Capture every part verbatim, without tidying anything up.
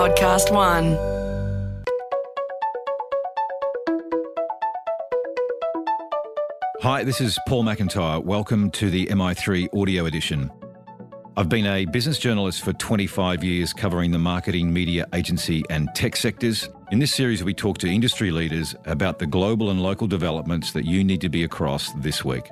Podcast One. Hi, this is Paul McIntyre. Welcome to the M I three Audio Edition. I've been a business journalist for twenty-five years, covering the marketing, media, agency and tech sectors. In this series, we talk to industry leaders about the global and local developments that you need to be across this week.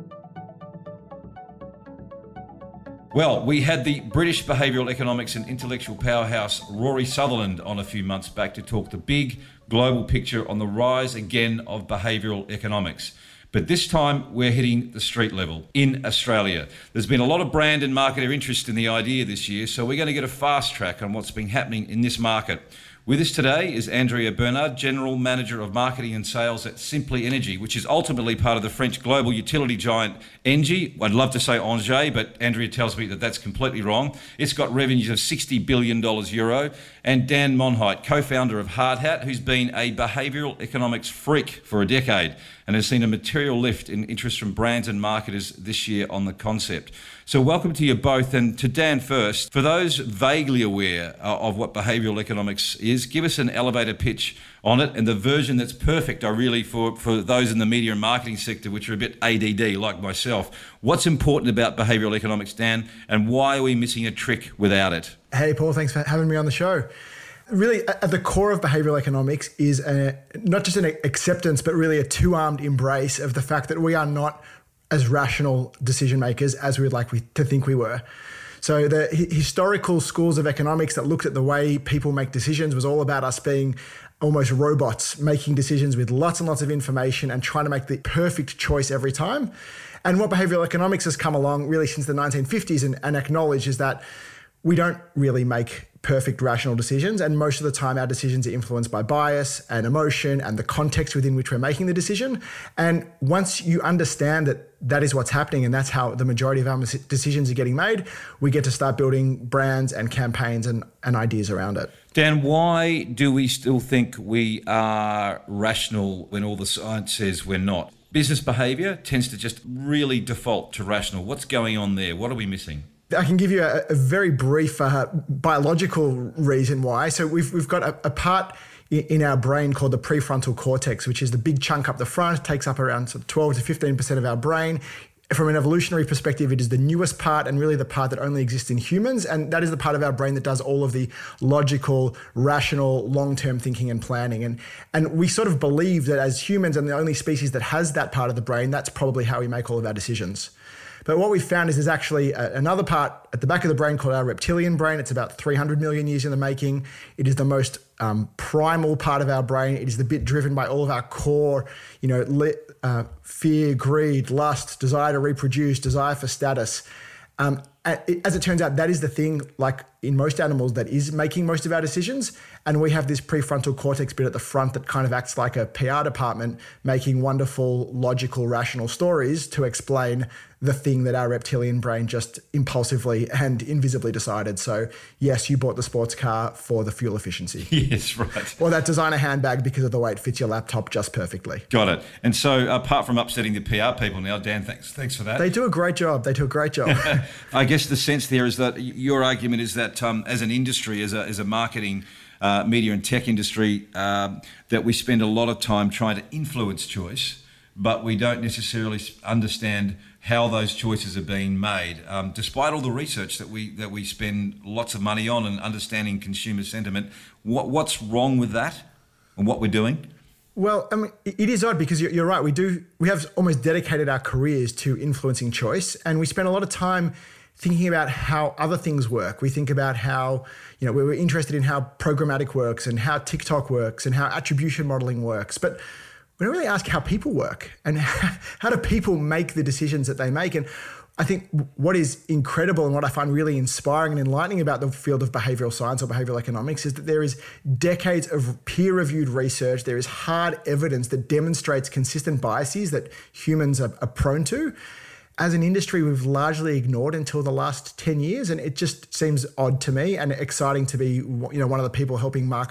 Well, we had the British behavioural economics and intellectual powerhouse Rory Sutherland on a few months back to talk the big global picture on the rise again of behavioural economics. But this time we're hitting the street level in Australia. There's been a lot of brand and marketer interest in the idea this year, so we're going to get a fast track on what's been happening in this market. With us today is Andrea Bernard, General Manager of Marketing and Sales at Simply Energy, which is ultimately part of the French global utility giant Engie. I'd love to say Engie, but Andrea tells me that that's completely wrong. It's got revenues of sixty billion dollars euro. And Dan Monheit, co-founder of Hard Hat, who's been a behavioural economics freak for a decade and has seen a material lift in interest from brands and marketers this year on the concept. So welcome to you both. And to Dan first, for those vaguely aware of what behavioural economics is, give us an elevator pitch on it and the version that's perfect, I really, for, for those in the media and marketing sector, which are a bit A D D like myself. What's important about behavioural economics, Dan, and why are we missing a trick without it? Hey, Paul, thanks for having me on the show. Really, at the core of behavioural economics is a, not just an acceptance, but really a two-armed embrace of the fact that we are not as rational decision makers as we would like we, to think we were. So the h- historical schools of economics that looked at the way people make decisions was all about us being almost robots, making decisions with lots and lots of information and trying to make the perfect choice every time. And what behavioural economics has come along really since the nineteen fifties and, and acknowledged is that we don't really make perfect rational decisions, and most of the time our decisions are influenced by bias and emotion and the context within which we're making the decision. And once you understand that that is what's happening and that's how the majority of our decisions are getting made, we get to start building brands and campaigns and, and ideas around it. Dan, why do we still think we are rational when all the science says we're not? Business behaviour tends to just really default to rational. What's going on there? What are we missing? I can give you a, a very brief uh, biological reason why. So we've we've got a, a part in, in our brain called the prefrontal cortex, which is the big chunk up the front, takes up around sort of twelve to fifteen percent of our brain. From an evolutionary perspective, it is the newest part and really the part that only exists in humans. And that is the part of our brain that does all of the logical, rational, long-term thinking and planning. And, and we sort of believe that as humans and the only species that has that part of the brain, that's probably how we make all of our decisions. But what we found is there's actually a, another part at the back of the brain called our reptilian brain. It's about three hundred million years in the making. It is the most um, primal part of our brain. It is the bit driven by all of our core, you know, li- uh, fear, greed, lust, desire to reproduce, desire for status. Um, as it turns out, that is the thing, like in most animals, that is making most of our decisions. And we have this prefrontal cortex bit at the front that kind of acts like a P R department, making wonderful, logical, rational stories to explain the thing that our reptilian brain just impulsively and invisibly decided. So yes, you bought the sports car for the fuel efficiency. Yes, right. Or that designer handbag because of the way it fits your laptop just perfectly. Got it. And so apart from upsetting the P R people now, Dan, thanks thanks for that. They do a great job. They do a great job. I guess the sense there is that your argument is that um, as an industry, as a, as a marketing uh, media and tech industry, um, that we spend a lot of time trying to influence choice, but we don't necessarily understand how those choices are being made, um, despite all the research that we that we spend lots of money on and understanding consumer sentiment. What what's wrong with that and what we're doing? Well, I mean, it is odd because you're right. We do we have almost dedicated our careers to influencing choice, and we spend a lot of time thinking about how other things work. We think about how, you know, we're interested in how programmatic works and how TikTok works and how attribution modeling works, but we don't really ask how people work and how do people make the decisions that they make. And I think what is incredible and what I find really inspiring and enlightening about the field of behavioral science or behavioral economics is that there is decades of peer-reviewed research. There is hard evidence that demonstrates consistent biases that humans are, are prone to. As an industry, we've largely ignored until the last ten years, and it just seems odd to me and exciting to be, you know, one of the people helping marketers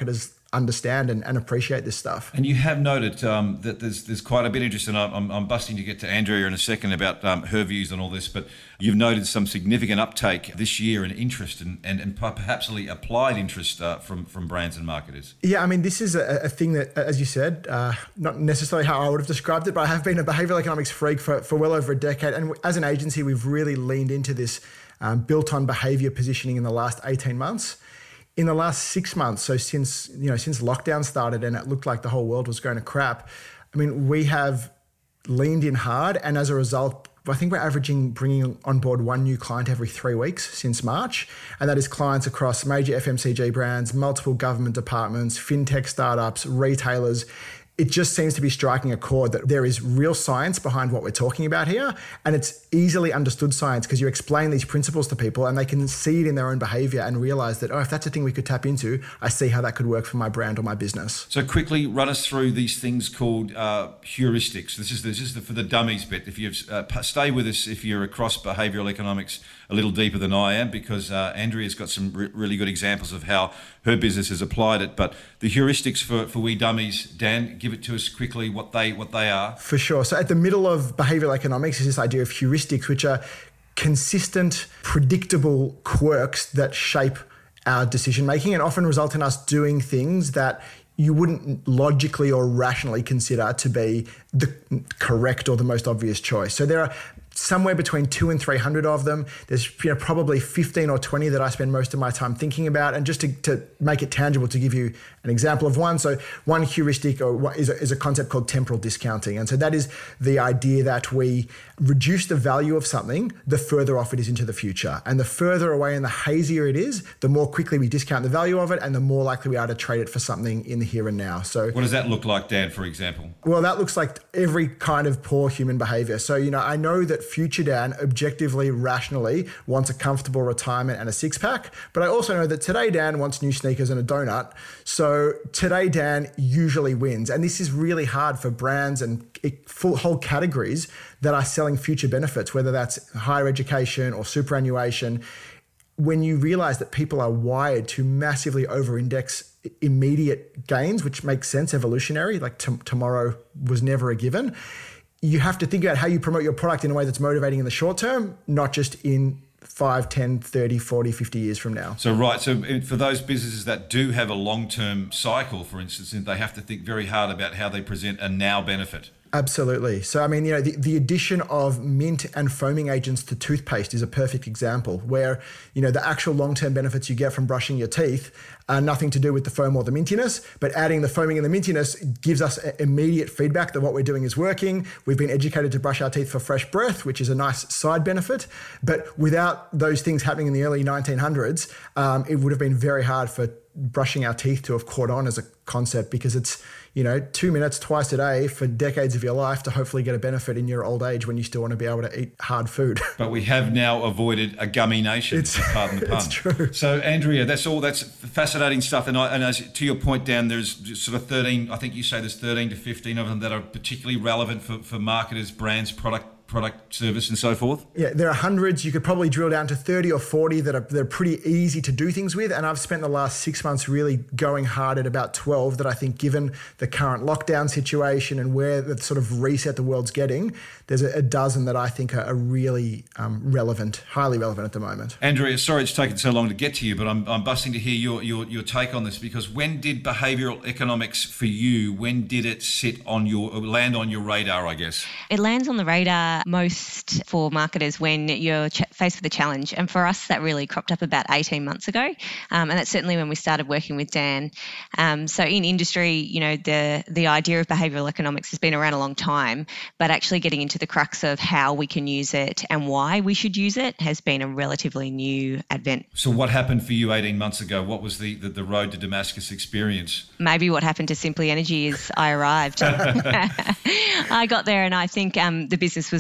understand and, and appreciate this stuff. And you have noted um, that there's there's quite a bit of interest, and I'm, I'm busting to get to Andrea in a second about um, her views on all this, but you've noted some significant uptake this year in interest and, and, and perhaps applied interest uh, from, from brands and marketers. Yeah, I mean, this is a, a thing that, as you said, uh, not necessarily how I would have described it, but I have been a behavioural economics freak for, for well over a decade. And as an agency, we've really leaned into this um, built on behaviour positioning in the last eighteen months. In the last six months, so since you know since lockdown started and it looked like the whole world was going to crap, I mean, we have leaned in hard, and as a result, I think we're averaging bringing on board one new client every three weeks since March, and that is clients across major F M C G brands, multiple government departments, fintech startups, retailers. It just seems to be striking a chord that there is real science behind what we're talking about here, and it's easily understood science because you explain these principles to people and they can see it in their own behavior and realize that, oh, if that's a thing we could tap into, I see how that could work for my brand or my business. So quickly run us through these things called uh, heuristics. This is this is the, for the dummies bit. If you uh, stay with us, if you're across behavioural economics a little deeper than I am, because uh, Andrea's got some re- really good examples of how her business has applied it. But the heuristics for, for we dummies, Dan, give it to us quickly what they what they are. For sure. So at the middle of behavioural economics is this idea of heuristics, which are consistent, predictable quirks that shape our decision making and often result in us doing things that you wouldn't logically or rationally consider to be the correct or the most obvious choice. So there are somewhere between two and three hundred of them. There's you know, probably fifteen or twenty that I spend most of my time thinking about. And just to, to make it tangible, to give you an example of one. So one heuristic or is a, is a concept called temporal discounting. And so that is the idea that we reduce the value of something the further off it is into the future. And the further away and the hazier it is, the more quickly we discount the value of it and the more likely we are to trade it for something in the here and now. So what does that look like, Dan, for example? Well, that looks like every kind of poor human behavior. So, you know, I know that future Dan objectively, rationally wants a comfortable retirement and a six pack, but I also know that today Dan wants new sneakers and a donut. So today Dan usually wins. And this is really hard for brands and full whole categories that are selling future benefits, whether that's higher education or superannuation. When you realize that people are wired to massively over-index immediate gains, which makes sense evolutionary, like t- tomorrow was never a given, you have to think about how you promote your product in a way that's motivating in the short term, not just in five, ten, thirty, forty, fifty years from now. So, right. So for those businesses that do have a long-term cycle, for instance, they have to think very hard about how they present a now benefit. Absolutely. So, I mean, you know, the, the addition of mint and foaming agents to toothpaste is a perfect example where, you know, the actual long-term benefits you get from brushing your teeth are nothing to do with the foam or the mintiness, but adding the foaming and the mintiness gives us immediate feedback that what we're doing is working. We've been educated to brush our teeth for fresh breath, which is a nice side benefit. But without those things happening in the early nineteen hundreds, um, it would have been very hard for brushing our teeth to have caught on as a concept because it's, you know, two minutes twice a day for decades of your life to hopefully get a benefit in your old age when you still want to be able to eat hard food. But we have now avoided a gummy nation, it's, pardon the pun. It's true. So, Andrea, that's all, that's fascinating stuff. And, I, and as to your point, Dan, there's sort of thirteen, I think you say there's thirteen to fifteen of them that are particularly relevant for, for marketers, brands, product product, service, and so forth? Yeah, there are hundreds. You could probably drill down to thirty or forty that are, that are pretty easy to do things with. And I've spent the last six months really going hard at about twelve that I think, given the current lockdown situation and where the sort of reset the world's getting, there's a, a dozen that I think are, are really um, relevant, highly relevant at the moment. Andrea, sorry it's taken so long to get to you, but I'm, I'm busting to hear your, your, your take on this, because when did behavioural economics for you, when did it sit on your, land on your radar, I guess? It lands on the radar most for marketers when you're ch- faced with a challenge. And for us, that really cropped up about eighteen months ago. Um, and that's certainly when we started working with Dan. Um, so in industry, you know, the, the idea of behavioural economics has been around a long time, but actually getting into the crux of how we can use it and why we should use it has been a relatively new advent. So what happened for you eighteen months ago? What was the, the, the road to Damascus experience? Maybe what happened to Simply Energy is I arrived. I got there and I think um, the business was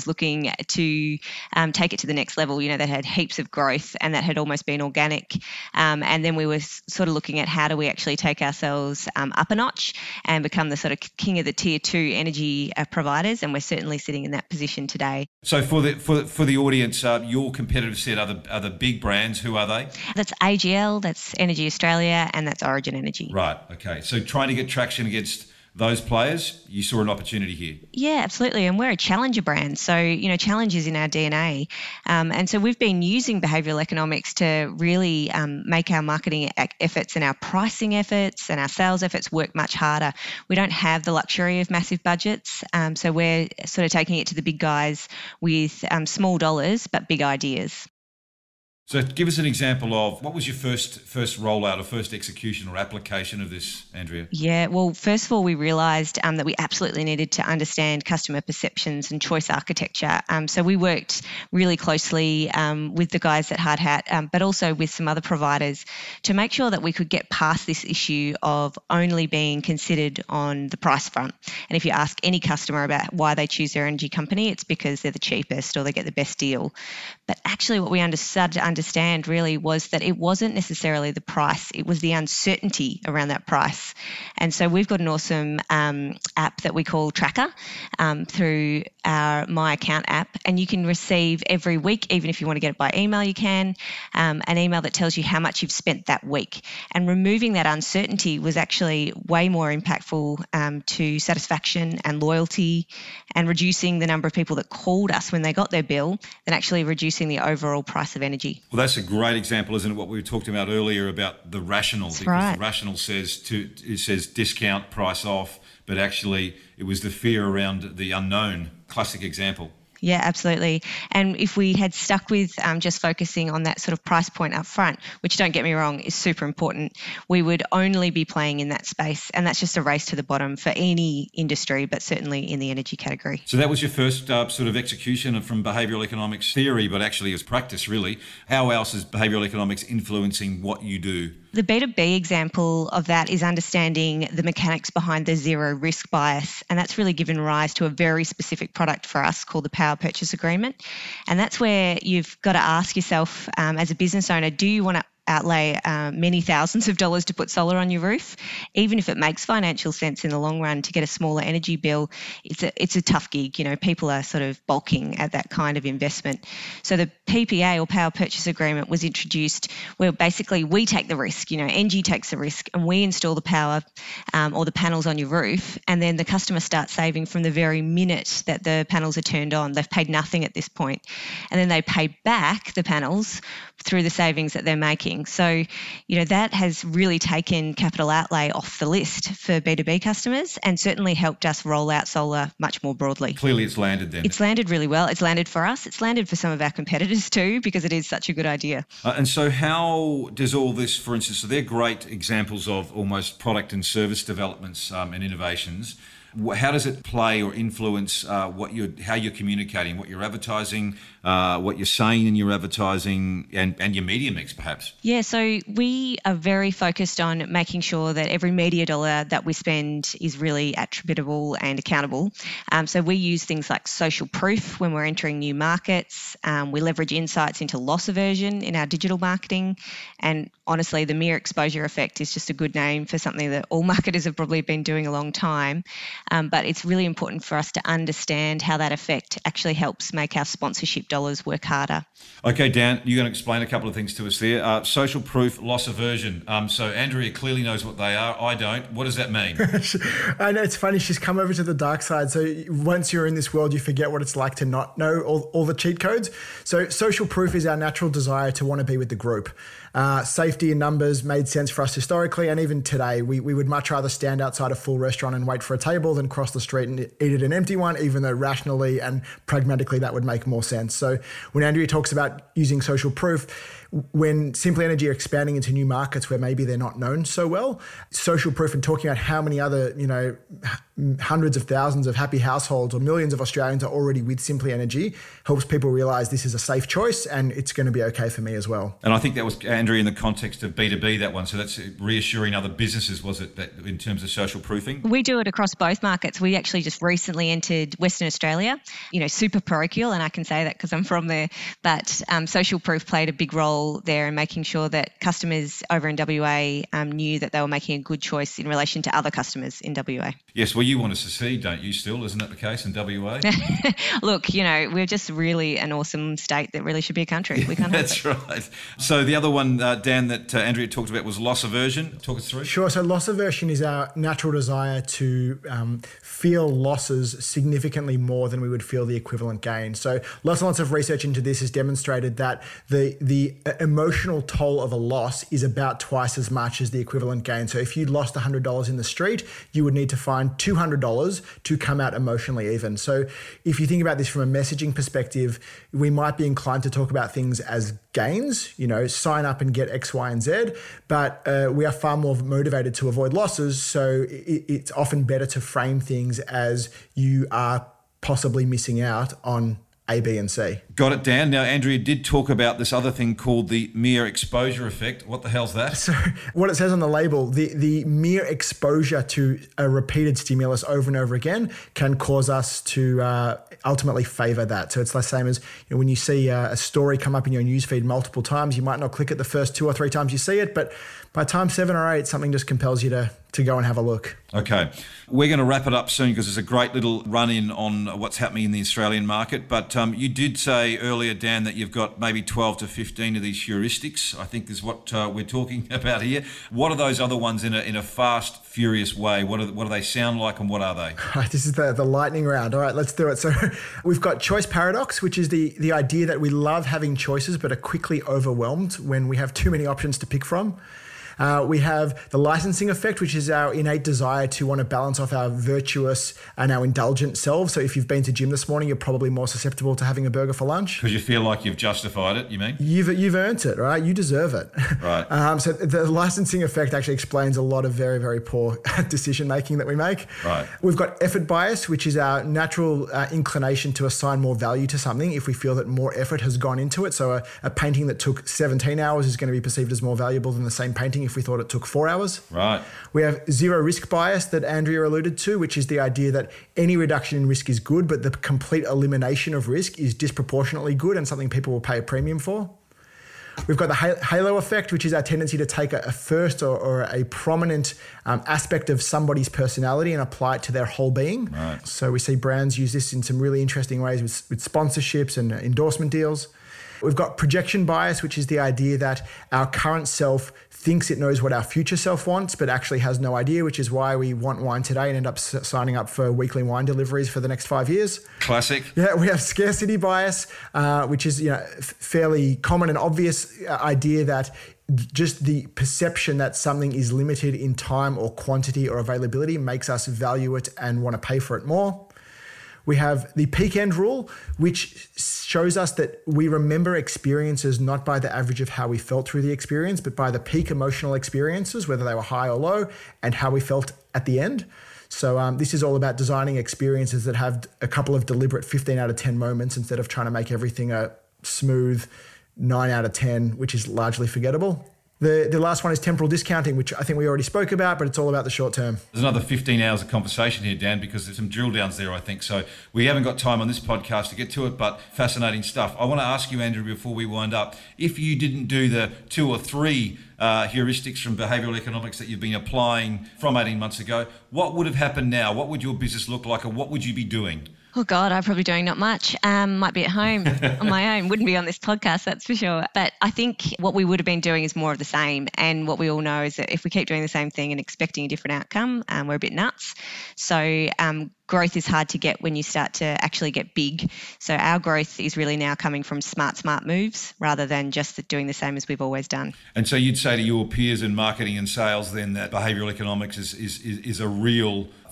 was looking to um, take it to the next level. You know, that had heaps of growth and that had almost been organic. Um, and then we were sort of looking at how do we actually take ourselves um, up a notch and become the sort of king of the tier two energy uh, providers. And we're certainly sitting in that position today. So for the for, for the audience, uh, your competitive set are the, are the big brands. Who are they? That's A G L, that's Energy Australia, and that's Origin Energy. Right. Okay. So trying to get traction against those players, you saw an opportunity here. Yeah, absolutely. And we're a challenger brand. So, you know, challenge is in our D N A. Um, and so we've been using behavioural economics to really um, make our marketing efforts and our pricing efforts and our sales efforts work much harder. We don't have the luxury of massive budgets. Um, so we're sort of taking it to the big guys with um, small dollars, but big ideas. So give us an example of what was your first first rollout or first execution or application of this, Andrea? Yeah, well, first of all, we realised um, that we absolutely needed to understand customer perceptions and choice architecture. Um, so we worked really closely um, with the guys at Hard Hat, um, but also with some other providers to make sure that we could get past this issue of only being considered on the price front. And if you ask any customer about why they choose their energy company, it's because they're the cheapest or they get the best deal. But actually what we understood to understand really was that it wasn't necessarily the price, it was the uncertainty around that price. And so we've got an awesome um, app that we call Tracker um, through our My Account app, and you can receive every week, even if you want to get it by email, you can, um, an email that tells you how much you've spent that week. And removing that uncertainty was actually way more impactful um, to satisfaction and loyalty, and reducing the number of people that called us when they got their bill than actually reducing the overall price of energy. Well, that's a great example, isn't it? What we were talking about earlier about the rational, that's because right. The rational says to it says discount, price off, but actually it was the fear around the unknown. Classic example. Yeah, absolutely. And if we had stuck with um, just focusing on that sort of price point up front, which don't get me wrong, is super important, we would only be playing in that space. And that's just a race to the bottom for any industry, but certainly in the energy category. So that was your first uh, sort of execution from behavioural economics theory, but actually as practice, really. How else is behavioural economics influencing what you do? The B two B example of that is understanding the mechanics behind the zero risk bias. And that's really given rise to a very specific product for us called the Power Purchase Agreement. And that's where you've got to ask yourself um, as a business owner, do you want to outlay uh, many thousands of dollars to put solar on your roof? Even if it makes financial sense in the long run to get a smaller energy bill, it's a it's a tough gig. You know, people are sort of balking at that kind of investment. So the P P A or Power Purchase Agreement was introduced where basically we take the risk. You know, Engie takes the risk and we install the power um, or the panels on your roof, and then the customer starts saving from the very minute that the panels are turned on. They've paid nothing at this point, and then they pay back the panels through the savings that they're making. So, you know, that has really taken capital outlay off the list for B two B customers and certainly helped us roll out solar much more broadly. Clearly it's landed then. It's landed really well. It's landed for us. It's landed for some of our competitors too, because it is such a good idea. Uh, and so how does all this, for instance, so they're great examples of almost product and service developments um, and innovations. How does it play or influence uh, what you're, how you're communicating, what you're advertising, uh, what you're saying in your advertising, and, and your media mix, perhaps? Yeah, so we are very focused on making sure that every media dollar that we spend is really attributable and accountable. Um, so we use things like social proof when we're entering new markets. Um, we leverage insights into loss aversion in our digital marketing. And honestly, the mere exposure effect is just a good name for something that all marketers have probably been doing a long time. Um, but it's really important for us to understand how that effect actually helps make our sponsorship dollars work harder. Okay, Dan, you're going to explain a couple of things to us there. Uh, social proof, loss aversion. Um, so Andrea clearly knows what they are. I don't. What does that mean? I know, it's funny. She's come over to the dark side. So once you're in this world, you forget what it's like to not know all, all the cheat codes. So social proof is our natural desire to want to be with the group. Uh, safety in numbers made sense for us historically, and even today, we, we would much rather stand outside a full restaurant and wait for a table than cross the street and eat at an empty one, even though rationally and pragmatically that would make more sense. So when Andrea talks about using social proof, when Simply Energy are expanding into new markets where maybe they're not known so well, social proof and talking about how many other, you know, hundreds of thousands of happy households or millions of Australians are already with Simply Energy helps people realize this is a safe choice and it's going to be okay for me as well. And I think that was, Andrea, in the context of B two B, that one. So that's reassuring other businesses, was it, that in terms of social proofing? We do it across both markets. We actually just recently entered Western Australia, you know, super parochial, and I can say that because I'm from there. But um, social proof played a big role there in making sure that customers over in W A um, knew that they were making a good choice in relation to other customers in W A. Yes, well, you want to secede, don't you, still? Isn't that the case in W A? Look, you know, we're just really an awesome state that really should be a country. We can't That's help it. right. So the other one, uh, Dan, that uh, Andrea talked about was loss aversion. Talk us through. Sure. So loss aversion is our natural desire to um, feel losses significantly more than we would feel the equivalent gain. So lots and lots of research into this has demonstrated that the the emotional toll of a loss is about twice as much as the equivalent gain. So if you lost one hundred dollars in the street, you would need to find two hundred dollars to come out emotionally even. So if you think about this from a messaging perspective, we might be inclined to talk about things as gains, you know, sign up and get X, Y, and Z, but uh, we are far more motivated to avoid losses. So it, it's often better to frame things as you are possibly missing out on A, B, and C. Got it, Dan. Now, Andrea did talk about this other thing called the mere exposure effect. What the hell's that? So what it says on the label, the, the mere exposure to a repeated stimulus over and over again can cause us to uh, ultimately favour that. So it's the same as, you know, when you see uh, a story come up in your newsfeed multiple times, you might not click it the first two or three times you see it, but by time seven or eight, something just compels you to to go and have a look. Okay. We're going to wrap it up soon because there's a great little run-in on what's happening in the Australian market. But um, you did say earlier, Dan, that you've got maybe twelve to fifteen of these heuristics. I think is what uh, we're talking about here. What are those other ones in a in a fast, furious way? What, are, what do they sound like and what are they? Right, this is the, the lightning round. All right, let's do it. So we've got choice paradox, which is the, the idea that we love having choices but are quickly overwhelmed when we have too many options to pick from. Uh, we have the licensing effect, which is our innate desire to want to balance off our virtuous and our indulgent selves. So if you've been to gym this morning, you're probably more susceptible to having a burger for lunch. Because you feel like you've justified it, you mean? You've you've earned it, right? You deserve it. Right. um, so the licensing effect actually explains a lot of very, very poor decision making that we make. Right. We've got effort bias, which is our natural uh, inclination to assign more value to something if we feel that more effort has gone into it. So a, a painting that took seventeen hours is going to be perceived as more valuable than the same painting if we thought it took four hours. Right. We have zero risk bias that Andrea alluded to, which is the idea that any reduction in risk is good, but the complete elimination of risk is disproportionately good and something people will pay a premium for. We've got the halo effect, which is our tendency to take a first or, or a prominent um, aspect of somebody's personality and apply it to their whole being. Right. So we see brands use this in some really interesting ways with, with sponsorships and endorsement deals. We've got projection bias, which is the idea that our current self thinks it knows what our future self wants, but actually has no idea, which is why we want wine today and end up s- signing up for weekly wine deliveries for the next five years. Classic. Yeah, we have scarcity bias, uh, which is, you know, f- fairly common and obvious uh, idea that just the perception that something is limited in time or quantity or availability makes us value it and want to pay for it more. We have the peak end rule, which shows us that we remember experiences not by the average of how we felt through the experience, but by the peak emotional experiences, whether they were high or low, and how we felt at the end. So um, this is all about designing experiences that have a couple of deliberate fifteen out of ten moments instead of trying to make everything a smooth nine out of ten, which is largely forgettable. The the last one is temporal discounting, which I think we already spoke about, but it's all about the short term. There's another fifteen hours of conversation here, Dan, because there's some drill downs there, I think. So we haven't got time on this podcast to get to it, but fascinating stuff. I want to ask you, Andrew, before we wind up, if you didn't do the two or three uh, heuristics from behavioural economics that you've been applying from eighteen months ago, what would have happened now? What would your business look like, or what would you be doing? Oh, God, I'm probably doing not much. Um, might be at home on my own. Wouldn't be on this podcast, that's for sure. But I think what we would have been doing is more of the same. And what we all know is that if we keep doing the same thing and expecting a different outcome, um, we're a bit nuts. So um, growth is hard to get when you start to actually get big. So our growth is really now coming from smart, smart moves rather than just doing the same as we've always done. And so you'd say to your peers in marketing and sales then that behavioural economics is, is, is, is a real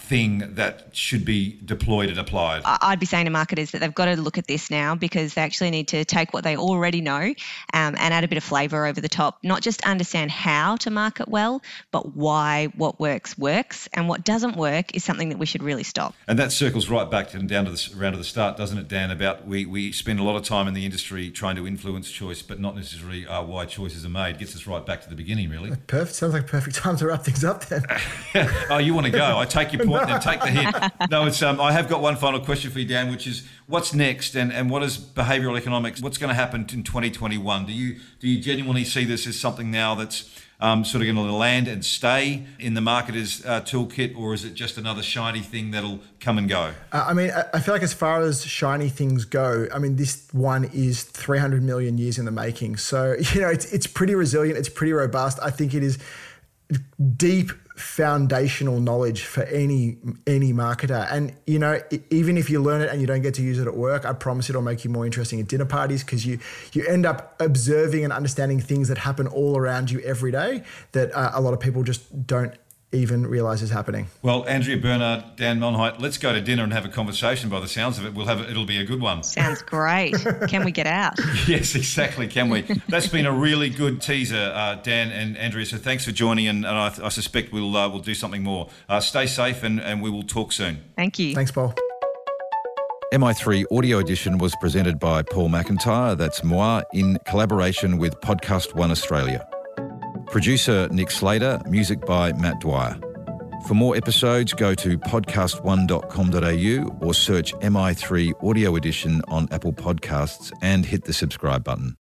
thing that should be deployed and applied? I'd be saying to marketers that they've got to look at this now, because they actually need to take what they already know um, and add a bit of flavour over the top. Not just understand how to market well, but why what works works, and what doesn't work is something that we should really stop. And that circles right back to down to the around to the start, doesn't it, Dan? About we we spend a lot of time in the industry trying to influence choice, but not necessarily uh, why choices are made. Gets us right back to the beginning, really. Perfect. Sounds like a perfect time to wrap things up then. Oh, you want to go? I take your point. Then take the hit. No, it's. Um, I have got one final question for you, Dan, which is what's next, and, and what is behavioural economics? What's going to happen in twenty twenty-one? Do you do you genuinely see this as something now that's um, sort of going to land and stay in the marketer's uh, toolkit, or is it just another shiny thing that'll come and go? Uh, I mean, I, I feel like as far as shiny things go, I mean, this one is three hundred million years in the making. So, you know, it's it's pretty resilient. It's pretty robust. I think it is deep foundational knowledge for any any marketer. And, you know, even if you learn it and you don't get to use it at work, I promise it'll make you more interesting at dinner parties, because you, you end up observing and understanding things that happen all around you every day that uh, a lot of people just don't even realise is happening. Well, Andrea Bernard, Dan Monheit, let's go to dinner and have a conversation. By the sounds of it, we'll have it, it'll be a good one. Sounds great. Can we get out? Yes, exactly. Can we? That's been a really good teaser, uh, Dan and Andrea. So thanks for joining, and, and I, I suspect we'll uh, we'll do something more. Uh, stay safe, and, and we will talk soon. Thank you. Thanks, Paul. M I three Audio Edition was presented by Paul McIntyre, that's moi, in collaboration with Podcast One Australia. Producer Nick Slater, music by Matt Dwyer. For more episodes, go to podcast one dot com dot a u or search M I three Audio Edition on Apple Podcasts and hit the subscribe button.